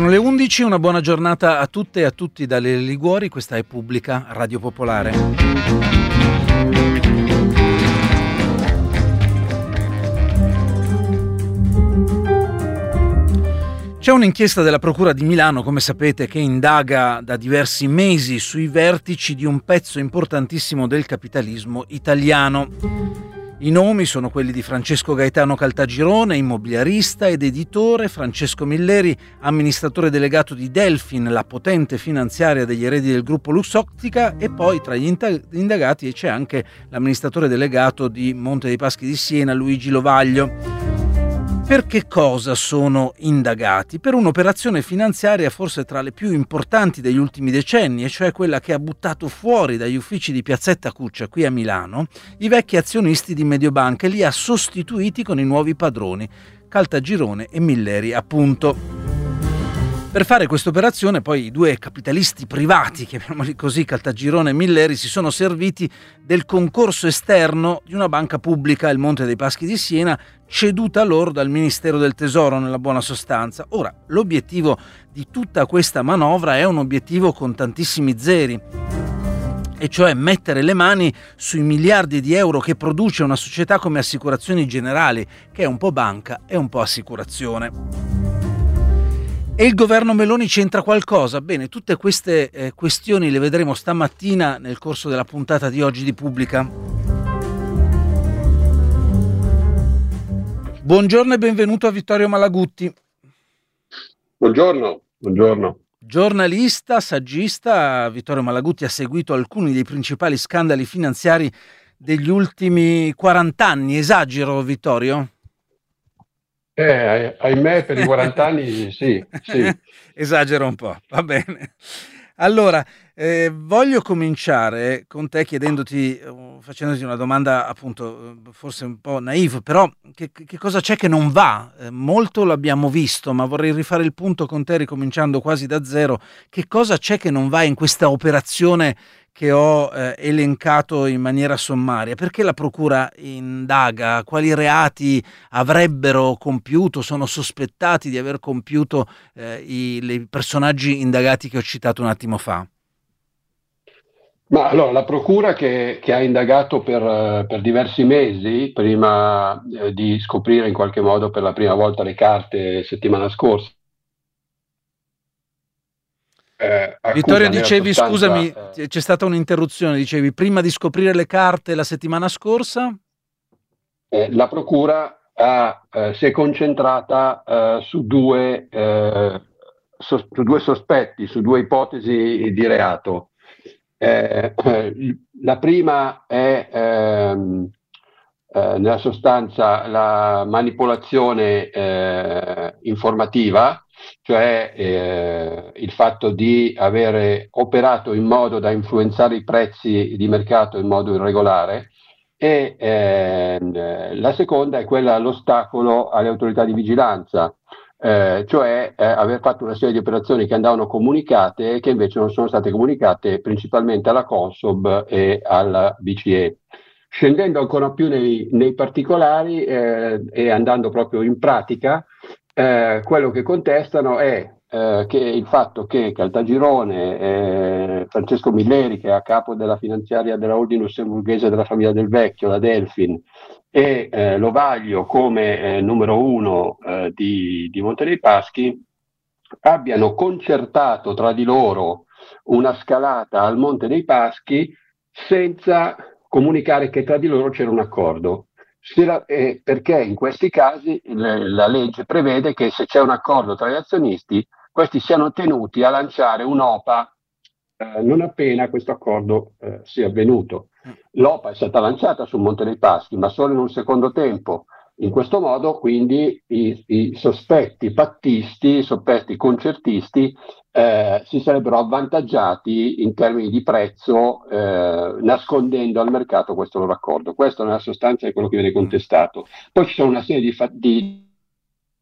Sono le 11, una buona giornata a tutte e a tutti dalle Liguori, questa è Pubblica Radio Popolare. C'è un'inchiesta della Procura di Milano, come sapete, che indaga da diversi mesi sui vertici di un pezzo importantissimo del capitalismo italiano. I nomi sono quelli di Francesco Gaetano Caltagirone, immobiliarista ed editore, Francesco Milleri, amministratore delegato di Delfin, la potente finanziaria degli eredi del gruppo Luxottica, e poi tra gli indagati c'è anche l'amministratore delegato di Monte dei Paschi di Siena, Luigi Lovaglio. Per che cosa sono indagati? Per un'operazione finanziaria forse tra le più importanti degli ultimi decenni, e cioè quella che ha buttato fuori dagli uffici di Piazzetta Cuccia qui a Milano i vecchi azionisti di Mediobanca e li ha sostituiti con i nuovi padroni, Caltagirone e Milleri appunto. Per fare questa operazione poi i due capitalisti privati, chiamiamoli così, Caltagirone e Milleri, si sono serviti del concorso esterno di una banca pubblica, il Monte dei Paschi di Siena, ceduta loro dal Ministero del Tesoro nella buona sostanza. Ora, l'obiettivo di tutta questa manovra è un obiettivo con tantissimi zeri, e cioè mettere le mani sui miliardi di euro che produce una società come Assicurazioni Generali, che è un po' banca e un po' assicurazione. E il governo Meloni c'entra qualcosa? Bene, tutte queste questioni le vedremo stamattina nel corso della puntata di oggi di Pubblica. Buongiorno e benvenuto a Vittorio Malagutti. Buongiorno. Giornalista, saggista, Vittorio Malagutti ha seguito alcuni dei principali scandali finanziari degli ultimi 40 anni. Esagero, Vittorio? Ahimè, per i 40 anni sì. Esagero un po', va bene. Allora, voglio cominciare con te facendoti una domanda appunto forse un po' naïve, però che cosa c'è che non va? Molto l'abbiamo visto, ma vorrei rifare il punto con te ricominciando quasi da zero. Che cosa c'è che non va in questa operazione che ho elencato in maniera sommaria? Perché la Procura indaga? Quali reati avrebbero compiuto, sono sospettati di aver compiuto i personaggi indagati che ho citato un attimo fa? Ma allora, la Procura che ha indagato per diversi mesi, prima di scoprire in qualche modo per la prima volta le carte settimana scorsa. Vittorio, dicevi, scusami, c'è stata un'interruzione, dicevi prima di scoprire le carte la settimana scorsa? La Procura si è concentrata su due sospetti, su due ipotesi di reato. La prima è nella sostanza la manipolazione informativa, cioè il fatto di avere operato in modo da influenzare i prezzi di mercato in modo irregolare, e la seconda è quella all'ostacolo alle autorità di vigilanza, cioè aver fatto una serie di operazioni che andavano comunicate e che invece non sono state comunicate, principalmente alla Consob e alla BCE. Scendendo ancora più nei particolari e andando proprio in pratica, quello che contestano è che il fatto che Caltagirone, Francesco Milleri, che è a capo della finanziaria della holding lussemburghese della famiglia Del Vecchio, la Delfin, e Lovaglio come numero uno di Monte dei Paschi, abbiano concertato tra di loro una scalata al Monte dei Paschi senza comunicare che tra di loro c'era un accordo. Perché in questi casi la legge prevede che se c'è un accordo tra gli azionisti, questi siano tenuti a lanciare un'OPA non appena questo accordo sia avvenuto. L'OPA è stata lanciata sul Monte dei Paschi, ma solo in un secondo tempo. In questo modo, quindi, i sospetti pattisti, i sospetti concertisti si sarebbero avvantaggiati in termini di prezzo, nascondendo al mercato questo loro accordo. Questo nella sostanza è quello che viene contestato. Poi ci sono una serie di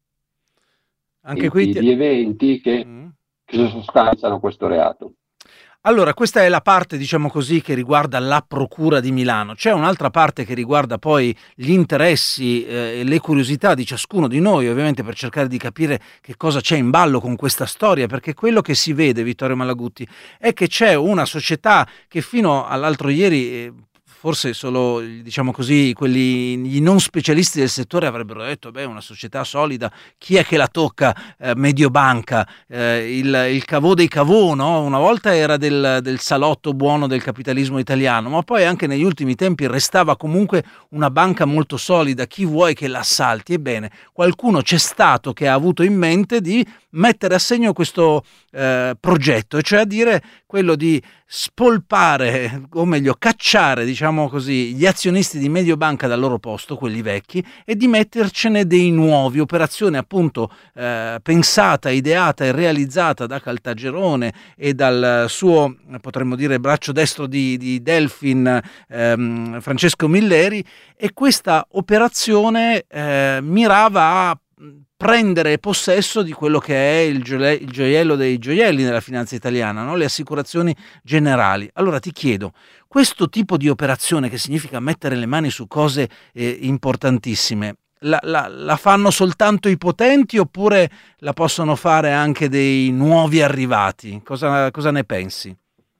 eventi che sostanziano questo reato. Allora, questa è la parte, diciamo così, che riguarda la procura di Milano. C'è un'altra parte che riguarda poi gli interessi e le curiosità di ciascuno di noi, ovviamente per cercare di capire che cosa c'è in ballo con questa storia, perché quello che si vede, Vittorio Malagutti, è che c'è una società che fino all'altro ieri, forse solo, diciamo così, quelli, i non specialisti del settore avrebbero detto, beh, una società solida, chi è che la tocca? Mediobanca, il cavò dei cavò, no? Una volta era del salotto buono del capitalismo italiano, ma poi anche negli ultimi tempi restava comunque una banca molto solida, chi vuoi che l'assalti? Ebbene, qualcuno c'è stato che ha avuto in mente di mettere a segno questo progetto, e cioè a dire quello di spolpare, o meglio cacciare, diciamo così, gli azionisti di Mediobanca dal loro posto, quelli vecchi, e di mettercene dei nuovi, operazione appunto pensata, ideata e realizzata da Caltagirone e dal suo, potremmo dire, braccio destro di Delfin, Francesco Milleri, e questa operazione mirava a prendere possesso di quello che è il gioiello dei gioielli nella finanza italiana, no? Le assicurazioni generali. Allora ti chiedo, questo tipo di operazione, che significa mettere le mani su cose importantissime, la fanno soltanto i potenti oppure la possono fare anche dei nuovi arrivati? Cosa ne pensi?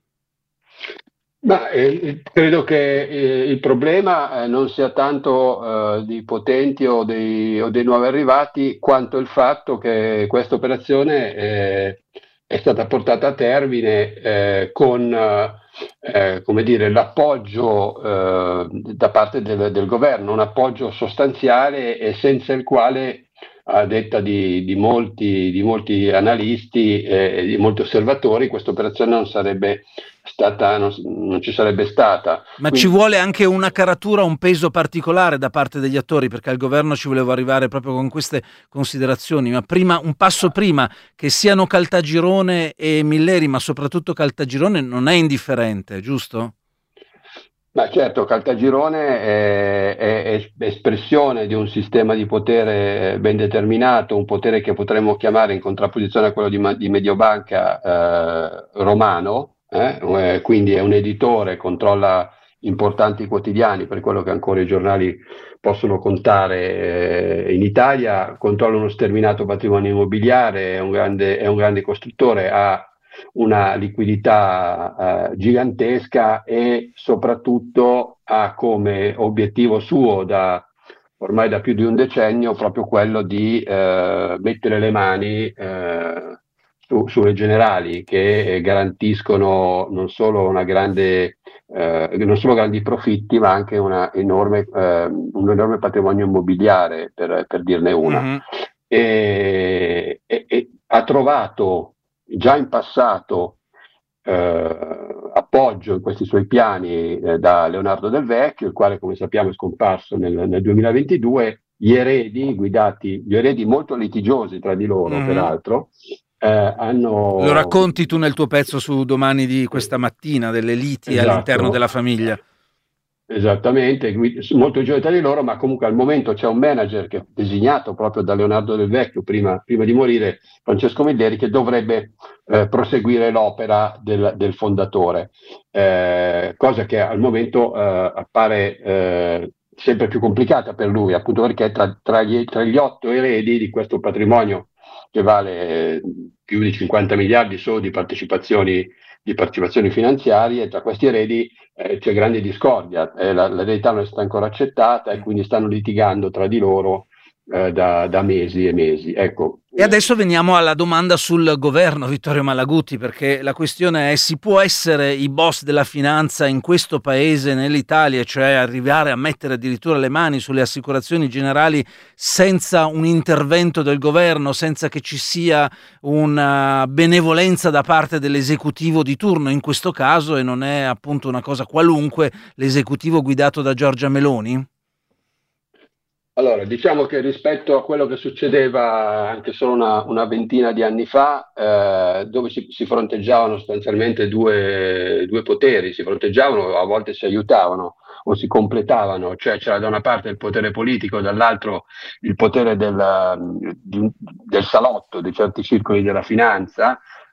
Ma credo che il problema non sia tanto di potenti o dei nuovi arrivati, quanto il fatto che questa operazione è stata portata a termine con come dire, l'appoggio da parte del governo, un appoggio sostanziale e senza il quale, a detta di molti analisti e di molti osservatori, questa operazione non sarebbe stata, non ci sarebbe stata. Ma ci Quindi, vuole anche una caratura, un peso particolare da parte degli attori, perché al governo ci volevo arrivare proprio con queste considerazioni, ma prima, un passo prima, che siano Caltagirone e Milleri, ma soprattutto Caltagirone, non è indifferente, giusto? ma certo, Caltagirone è espressione di un sistema di potere ben determinato, un potere che potremmo chiamare in contrapposizione a quello di Mediobanca romano, quindi è un editore, controlla importanti quotidiani, per quello che ancora i giornali possono contare in Italia, controlla uno sterminato patrimonio immobiliare, è un grande costruttore, ha una liquidità gigantesca e soprattutto ha come obiettivo suo ormai da più di un decennio proprio quello di mettere le mani sulle generali che garantiscono non solo non solo grandi profitti, ma anche un enorme patrimonio immobiliare, per dirne una. Mhm. E ha trovato già in passato appoggio in questi suoi piani da Leonardo Del Vecchio, il quale, come sappiamo, è scomparso nel 2022. Gli eredi molto litigiosi tra di loro, Mhm. peraltro, Lo hanno. racconti tu nel tuo pezzo su Domani di questa mattina, delle liti all'interno Esatto, della famiglia. esattamente, molto giovane tra di loro, ma comunque al momento c'è un manager che è designato proprio da Leonardo Del Vecchio prima di morire, Francesco Milleri, che dovrebbe proseguire l'opera del fondatore, cosa che al momento appare sempre più complicata per lui, appunto perché tra gli 8 eredi di questo patrimonio che vale più di 50 miliardi solo di partecipazioni finanziarie, tra questi eredi c'è grande discordia, la verità non è stata ancora accettata e quindi stanno litigando tra di loro da mesi e mesi. Ecco, E adesso veniamo alla domanda sul governo, Vittorio Malaguti, perché la questione è: si può essere i boss della finanza in questo paese, nell'Italia, cioè arrivare a mettere addirittura le mani sulle assicurazioni generali senza un intervento del governo, senza che ci sia una benevolenza da parte dell'esecutivo di turno in questo caso, e non è appunto una cosa qualunque l'esecutivo guidato da Giorgia Meloni? allora, diciamo che rispetto a quello che succedeva anche solo una ventina di anni fa, dove si fronteggiavano sostanzialmente due poteri, si fronteggiavano, a volte si aiutavano o si completavano, cioè c'era da una parte il potere politico, dall'altro il potere del salotto di certi circoli della finanza.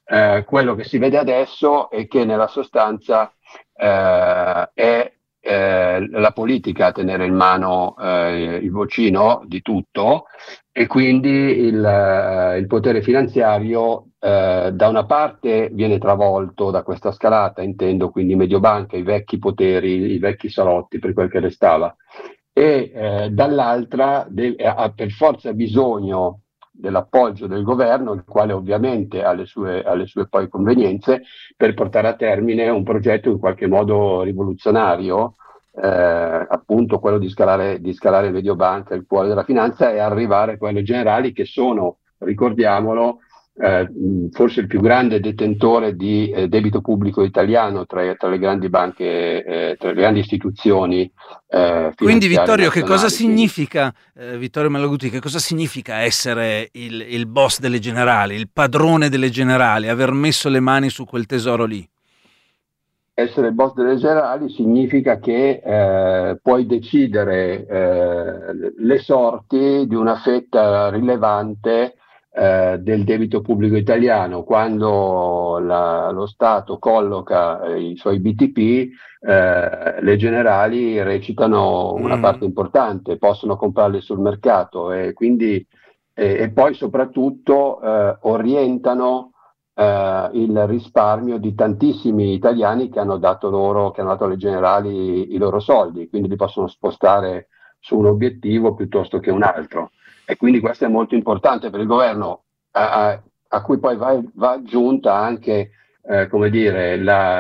quello che si vede adesso è che nella sostanza è la politica a tenere in mano il vocino di tutto, e quindi il potere finanziario da una parte viene travolto da questa scalata, intendo quindi Mediobanca, i vecchi poteri, i vecchi salotti per quel che restava, e dall'altra ha per forza bisogno dell'appoggio del governo, il quale ovviamente ha le sue poi convenienze, per portare a termine un progetto in qualche modo rivoluzionario, appunto quello di scalare Mediobanca, il cuore della finanza, e arrivare a quelle generali che sono, ricordiamolo, forse il più grande detentore di debito pubblico italiano tra le grandi banche, tra le grandi istituzioni Quindi finanziarie Vittorio, che cosa nazionali. significa, Vittorio Malaguti, che cosa significa essere il boss delle generali, il padrone delle generali, aver messo le mani su quel tesoro lì? Essere il boss delle generali significa che puoi decidere le sorti di una fetta rilevante del debito pubblico italiano. Quando lo Stato colloca i suoi BTP, le generali recitano una parte importante, possono comprarli sul mercato, e quindi e poi soprattutto orientano il risparmio di tantissimi italiani che hanno dato alle generali i loro soldi, quindi li possono spostare su un obiettivo piuttosto che un altro. E quindi questo è molto importante per il governo, a cui poi va aggiunta anche, come dire,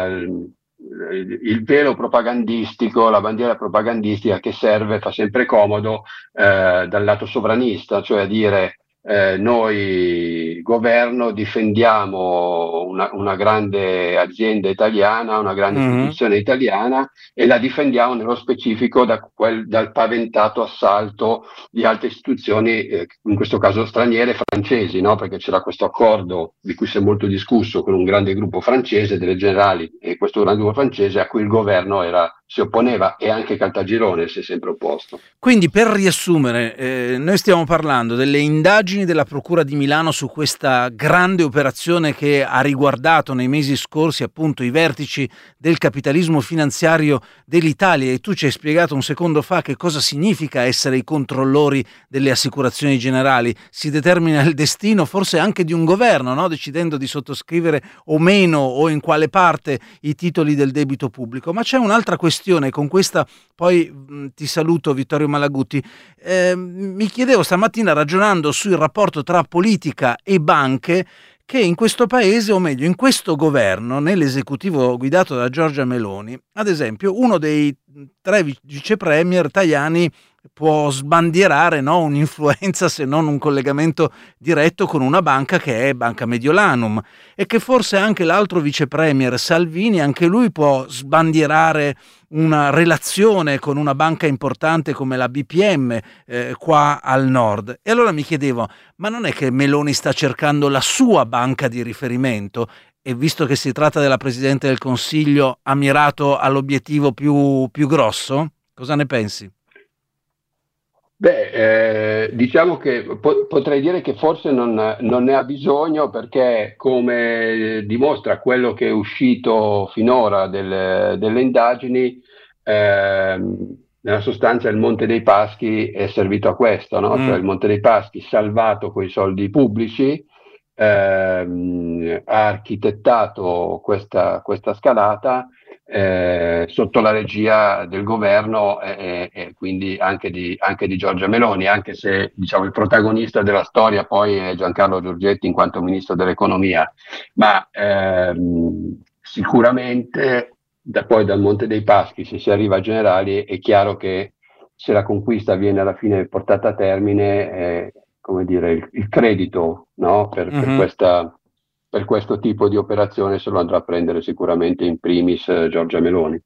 il velo propagandistico, la bandiera propagandistica che serve, fa sempre comodo dal lato sovranista, cioè dire noi governo difendiamo una grande azienda italiana, una grande istituzione italiana, e la difendiamo nello specifico dal paventato assalto di altre istituzioni, in questo caso straniere, francesi, no? Perché c'era questo accordo di cui si è molto discusso con un grande gruppo francese delle generali, e questo grande gruppo francese a cui il governo si opponeva, e anche Caltagirone si è sempre opposto. Quindi, per riassumere, noi stiamo parlando delle indagini della Procura di Milano su questa grande operazione che ha riguardato nei mesi scorsi appunto i vertici del capitalismo finanziario dell'Italia, e tu ci hai spiegato un secondo fa che cosa significa essere i controllori delle assicurazioni generali. Si determina il destino forse anche di un governo, no? Decidendo di sottoscrivere o meno, o in quale parte, i titoli del debito pubblico. Ma c'è un'altra questione, con questa poi ti saluto, Vittorio Malaguti. Mi chiedevo stamattina, ragionando sul rapporto tra politica e banche, che in questo paese, o meglio in questo governo, nell'esecutivo guidato da Giorgia Meloni, ad esempio uno dei 3 vice premier, Tajani, può sbandierare, no, un'influenza, se non un collegamento diretto con una banca che è Banca Mediolanum, e che forse anche l'altro vice premier Salvini, anche lui può sbandierare una relazione con una banca importante come la BPM qua al nord. E allora mi chiedevo, ma non è che Meloni sta cercando la sua banca di riferimento, e visto che si tratta della Presidente del Consiglio, ha mirato all'obiettivo più grosso? Cosa ne pensi? Beh, diciamo che potrei dire che forse non ne ha bisogno, perché, come dimostra quello che è uscito finora delle indagini, nella sostanza il Monte dei Paschi è servito a questo, no? Cioè il Monte dei Paschi, salvato coi soldi pubblici, ha architettato questa scalata sotto la regia del governo, e quindi anche di Giorgia Meloni, anche se, diciamo, il protagonista della storia poi è Giancarlo Giorgetti in quanto ministro dell'economia. Ma sicuramente poi dal Monte dei Paschi, se si arriva a generali, è chiaro che se la conquista viene alla fine portata a termine, come dire, il credito, no? per questo tipo di operazione se lo andrà a prendere sicuramente in primis Giorgia Meloni.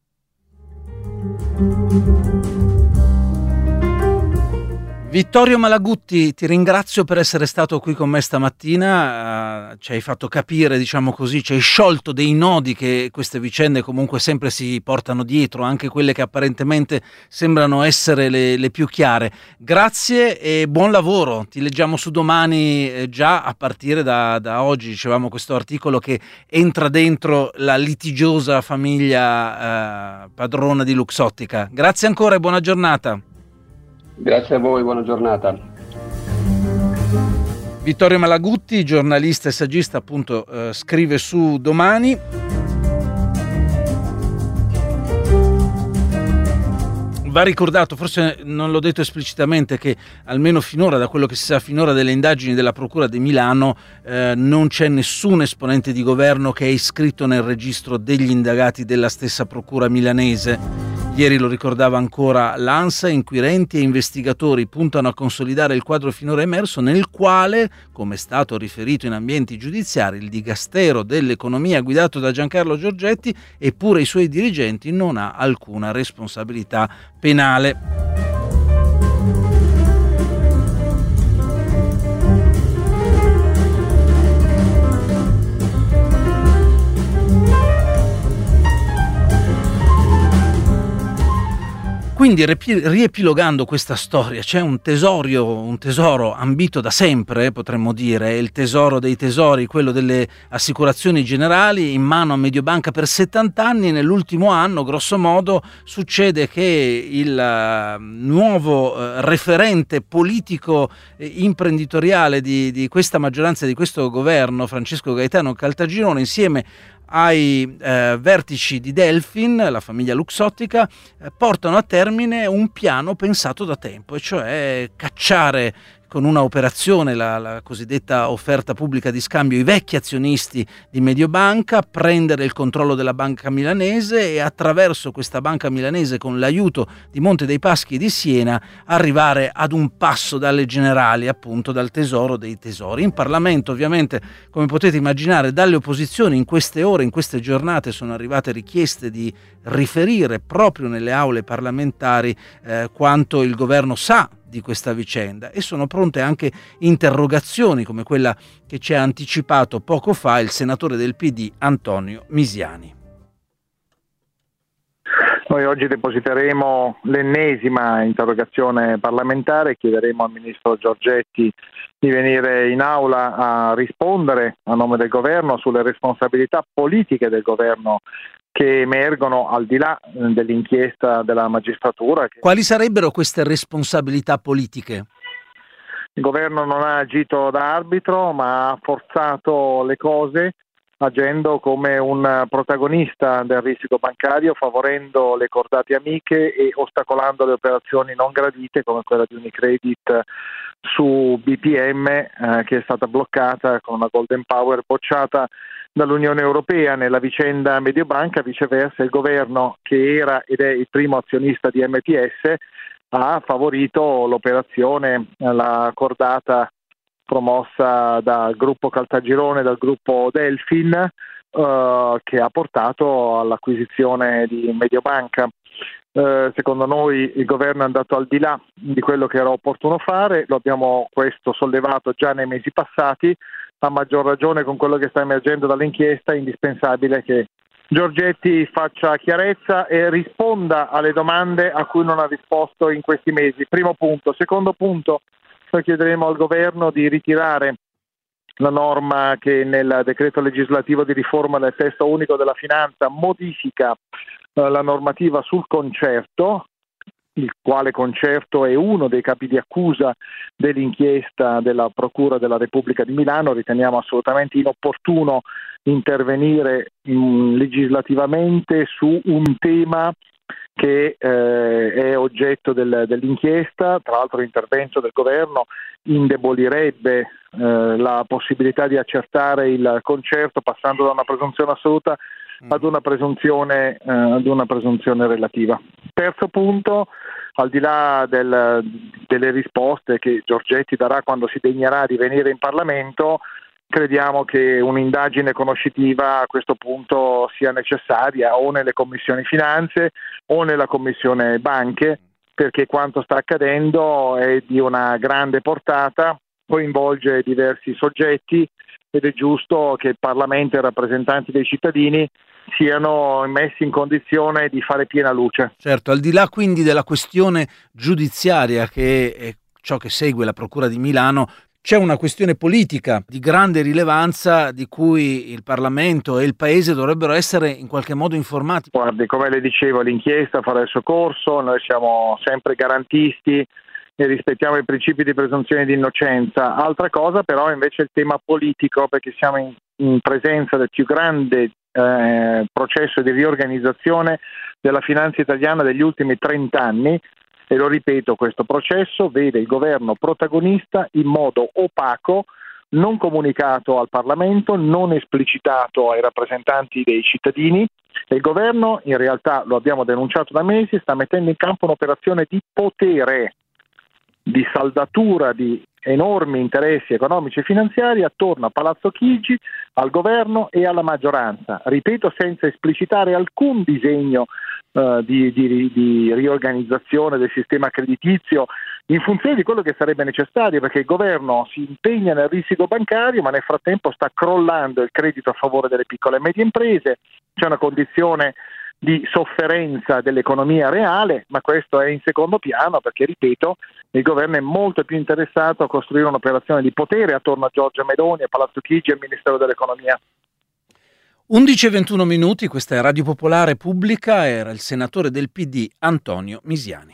Vittorio Malagutti, ti ringrazio per essere stato qui con me stamattina, ci hai fatto capire, diciamo così, ci hai sciolto dei nodi che queste vicende comunque sempre si portano dietro, anche quelle che apparentemente sembrano essere le più chiare. Grazie e buon lavoro, ti leggiamo su Domani già a partire da oggi, dicevamo questo articolo che entra dentro la litigiosa famiglia padrona di Luxottica. Grazie ancora e buona giornata. Grazie a voi, buona giornata. Vittorio Malagutti, giornalista e saggista, appunto, scrive su Domani. Va ricordato, forse non l'ho detto esplicitamente, che almeno finora, da quello che si sa finora delle indagini della Procura di Milano, non c'è nessun esponente di governo che è iscritto nel registro degli indagati della stessa Procura milanese. Ieri lo ricordava ancora l'ANSA, inquirenti e investigatori puntano a consolidare il quadro finora emerso, nel quale, come è stato riferito in ambienti giudiziari, il Dicastero dell'Economia guidato da Giancarlo Giorgetti, eppure i suoi dirigenti, non ha alcuna responsabilità penale. Quindi, riepilogando questa storia, c'è un tesoro ambito da sempre, potremmo dire, il tesoro dei tesori, quello delle assicurazioni generali, in mano a Mediobanca per 70 anni. Nell'ultimo anno, grosso modo, succede che il nuovo referente politico imprenditoriale di questa maggioranza, di questo governo, Francesco Gaetano Caltagirone, insieme ai vertici di Delfin, la famiglia Luxottica, portano a termine un piano pensato da tempo, e cioè cacciare con una operazione, la cosiddetta offerta pubblica di scambio, i vecchi azionisti di Mediobanca, prendere il controllo della banca milanese e attraverso questa banca milanese, con l'aiuto di Monte dei Paschi e di Siena, arrivare ad un passo dalle generali, appunto dal tesoro dei tesori. In Parlamento, ovviamente, come potete immaginare, dalle opposizioni in queste ore, in queste giornate, sono arrivate richieste di riferire proprio nelle aule parlamentari quanto il governo sa di questa vicenda, e sono pronte anche interrogazioni come quella che ci ha anticipato poco fa il senatore del PD Antonio Misiani. Noi oggi depositeremo l'ennesima interrogazione parlamentare, chiederemo al ministro Giorgetti di venire in aula a rispondere a nome del governo sulle responsabilità politiche del governo che emergono al di là dell'inchiesta della magistratura. Quali sarebbero queste responsabilità politiche? Il governo non ha agito da arbitro, ma ha forzato le cose agendo come un protagonista del rischio bancario, favorendo le cordate amiche e ostacolando le operazioni non gradite come quella di Unicredit su BPM, che è stata bloccata con una Golden Power bocciata dall'Unione Europea. Nella vicenda Mediobanca, viceversa, il governo, che era ed è il primo azionista di MPS, ha favorito l'operazione, la cordata promossa dal gruppo Caltagirone, dal gruppo Delfin, che ha portato all'acquisizione di Mediobanca. Secondo noi il governo è andato al di là di quello che era opportuno fare, lo abbiamo questo sollevato già nei mesi passati, a maggior ragione con quello che sta emergendo dall'inchiesta. È indispensabile che Giorgetti faccia chiarezza e risponda alle domande a cui non ha risposto in questi mesi. Primo punto. Secondo punto, noi chiederemo al governo di ritirare la norma che nel decreto legislativo di riforma del testo unico della finanza modifica la normativa sul concerto, il quale concerto è uno dei capi di accusa dell'inchiesta della Procura della Repubblica di Milano. Riteniamo assolutamente inopportuno intervenire legislativamente su un tema che è oggetto dell'inchiesta. Tra l'altro l'intervento del governo indebolirebbe la possibilità di accertare il concerto, passando da una presunzione assoluta ad una presunzione relativa. Terzo punto, al di là delle risposte che Giorgetti darà quando si degnerà di venire in Parlamento, crediamo che un'indagine conoscitiva a questo punto sia necessaria o nelle commissioni finanze o nella commissione banche, perché quanto sta accadendo è di una grande portata, coinvolge diversi soggetti ed è giusto che il Parlamento e i rappresentanti dei cittadini siano messi in condizione di fare piena luce. Certo, al di là quindi della questione giudiziaria che è ciò che segue la Procura di Milano, c'è una questione politica di grande rilevanza di cui il Parlamento e il Paese dovrebbero essere in qualche modo informati. Guardi, come le dicevo, l'inchiesta farà il suo corso, noi siamo sempre garantisti e rispettiamo i principi di presunzione di innocenza. Altra cosa però è invece il tema politico, perché siamo in presenza del più grande processo di riorganizzazione della finanza italiana degli ultimi 30 anni. E lo ripeto, questo processo vede il governo protagonista in modo opaco, non comunicato al Parlamento, non esplicitato ai rappresentanti dei cittadini, e il governo, in realtà lo abbiamo denunciato da mesi, sta mettendo in campo un'operazione di potere, di saldatura di enormi interessi economici e finanziari attorno a Palazzo Chigi, al governo e alla maggioranza. Ripeto, senza esplicitare alcun disegno di riorganizzazione del sistema creditizio in funzione di quello che sarebbe necessario, perché il governo si impegna nel risico bancario, ma nel frattempo sta crollando il credito a favore delle piccole e medie imprese. C'è una condizione di sofferenza dell'economia reale, ma questo è in secondo piano perché, ripeto, il governo è molto più interessato a costruire un'operazione di potere attorno a Giorgia Meloni, a Palazzo Chigi e al Ministero dell'Economia. 11:21 minuti, questa è Radio Popolare Pubblica, era il senatore del PD Antonio Misiani.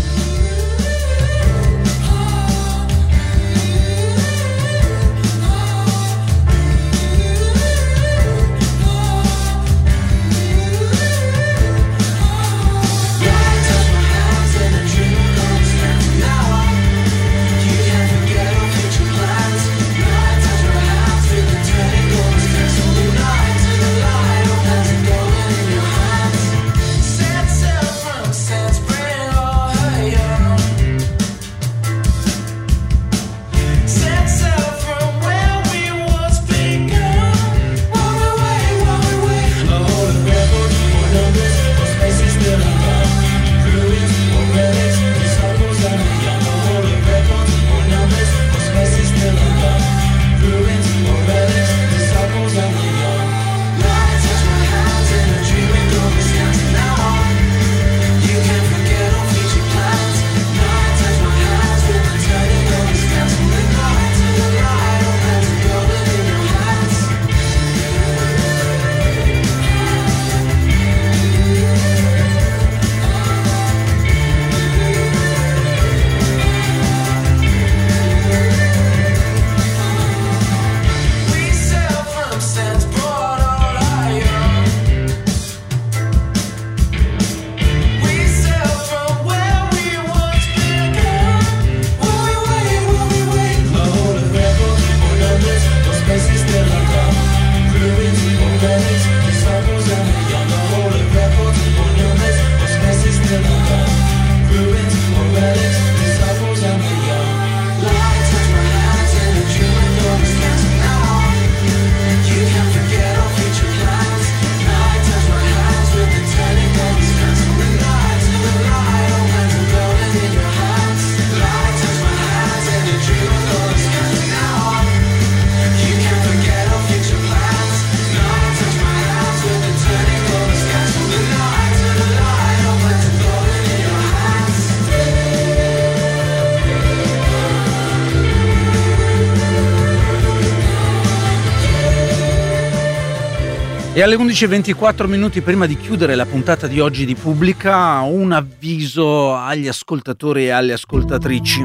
E alle 11:24 minuti prima di chiudere la puntata di oggi di Pubblica, un avviso agli ascoltatori e alle ascoltatrici.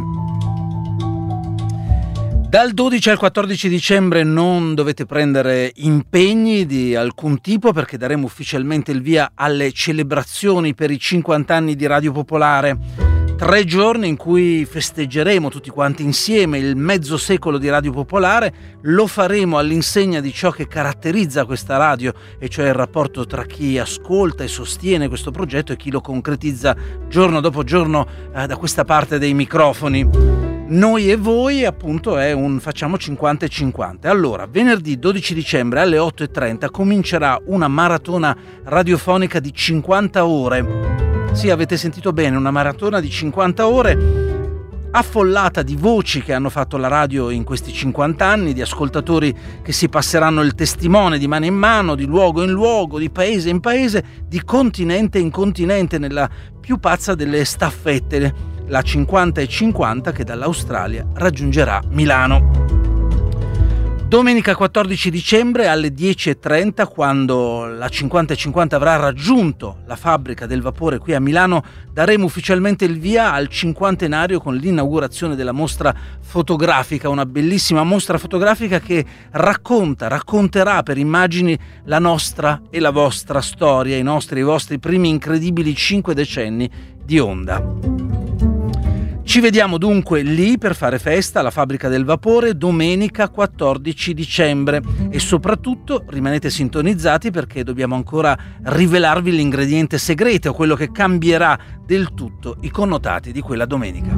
Dal 12 al 14 dicembre non dovete prendere impegni di alcun tipo, perché daremo ufficialmente il via alle celebrazioni per i 50 anni di Radio Popolare. 3 giorni in cui festeggeremo tutti quanti insieme il mezzo secolo di Radio Popolare. Lo faremo all'insegna di ciò che caratterizza questa radio, e cioè il rapporto tra chi ascolta e sostiene questo progetto e chi lo concretizza giorno dopo giorno da questa parte dei microfoni. Noi e voi, appunto, è un facciamo 50 e 50. Allora, venerdì 12 dicembre alle 8:30 comincerà una maratona radiofonica di 50 ore. Sì, avete sentito bene, una maratona di 50 ore affollata di voci che hanno fatto la radio in questi 50 anni, di ascoltatori che si passeranno il testimone di mano in mano, di luogo in luogo, di paese in paese, di continente in continente, nella più pazza delle staffette, la 50-50 che dall'Australia raggiungerà Milano. Domenica 14 dicembre alle 10:30, quando la 50-50 avrà raggiunto la fabbrica del vapore qui a Milano, daremo ufficialmente il via al 50enario con l'inaugurazione della mostra fotografica, una bellissima mostra fotografica che racconterà per immagini la nostra e la vostra storia, i nostri e i vostri primi incredibili 5 decenni di Onda. Ci vediamo dunque lì per fare festa alla fabbrica del vapore domenica 14 dicembre e soprattutto rimanete sintonizzati perché dobbiamo ancora rivelarvi l'ingrediente segreto, quello che cambierà del tutto i connotati di quella domenica.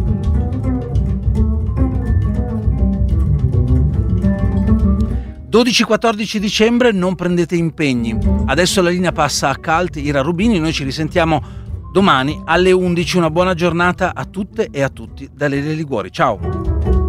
Il 12-14 dicembre non prendete impegni. Adesso la linea passa a Cult Ira Rubini, noi ci risentiamo domani alle 11. Una buona giornata a tutte e a tutti da Lele Liguori. Ciao!